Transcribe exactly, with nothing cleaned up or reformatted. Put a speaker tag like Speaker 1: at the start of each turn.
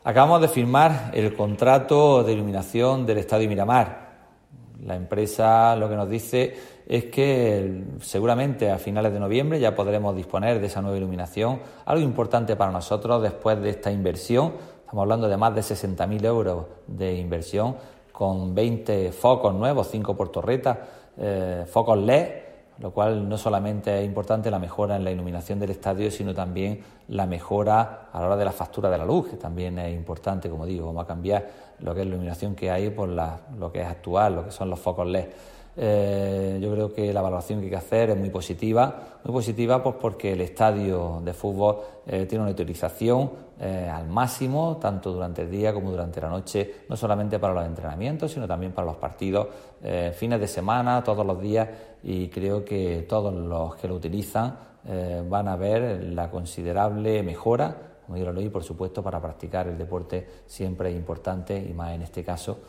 Speaker 1: Acabamos de firmar el contrato de iluminación del Estadio Miramar. La empresa lo que nos dice es que seguramente a finales de noviembre ya podremos disponer de esa nueva iluminación, algo importante para nosotros después de esta inversión. Estamos hablando de más de sesenta mil euros de inversión, con veinte focos nuevos, cinco por torreta, eh, focos L E D, lo cual no solamente es importante la mejora en la iluminación del estadio, sino también la mejora a la hora de la factura de la luz, que también es importante, como digo, vamos a cambiar lo que es la iluminación que hay por la, lo que es actual, lo que son los focos L E D. Eh, yo creo que la valoración que hay que hacer es muy positiva, muy positiva pues porque el estadio de fútbol eh, tiene una utilización eh, al máximo, tanto durante el día como durante la noche, no solamente para los entrenamientos, sino también para los partidos, eh, fines de semana, todos los días, y creo que todos los que lo utilizan eh, van a ver la considerable mejora, como yo lo leí, por supuesto, para practicar el deporte siempre es importante, y más en este caso,